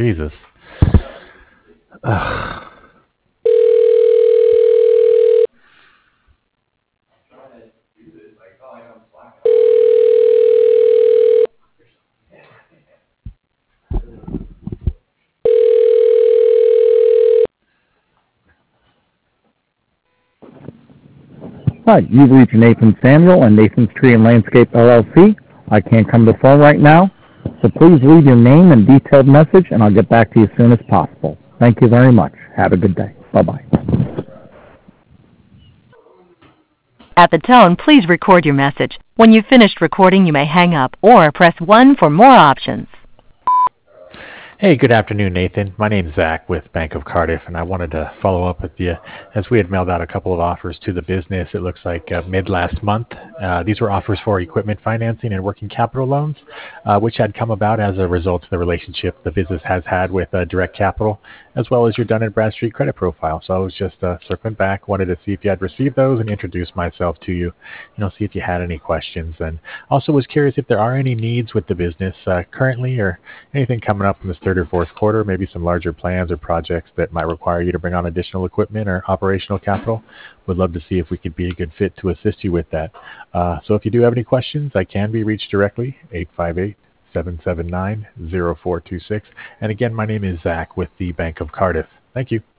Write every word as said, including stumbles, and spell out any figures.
Jesus. Ugh. Hi, you've reached Nathan Samuel and Nathan's Tree and Landscape L L C. I can't come to the phone right now, so please leave your name and detailed message, and I'll get back to you as soon as possible. Thank you very much. Have a good day. Bye-bye. At the tone, please record your message. When you've finished recording, you may hang up or press one for more options. Hey, good afternoon, Nathan. My name's Zach with Bank of Cardiff, and I wanted to follow up with you as we had mailed out a couple of offers to the business, it looks like uh, mid last month. Uh, these were offers for equipment financing and working capital loans, uh, which had come about as a result of the relationship the business has had with uh, Direct Capital, as well as your Dun and Bradstreet credit profile. So I was just uh, circling back, wanted to see if you had received those and introduce myself to you, you know, see if you had any questions. And also was curious if there are any needs with the business uh, currently or anything coming up in this third or fourth quarter, maybe some larger plans or projects that might require you to bring on additional equipment or operational capital. Would love to see if we could be a good fit to assist you with that. Uh, so if you do have any questions, I can be reached directly, eight five eight, seven seven nine, zero four two six. And again, my name is Zach with the Bank of Cardiff. Thank you.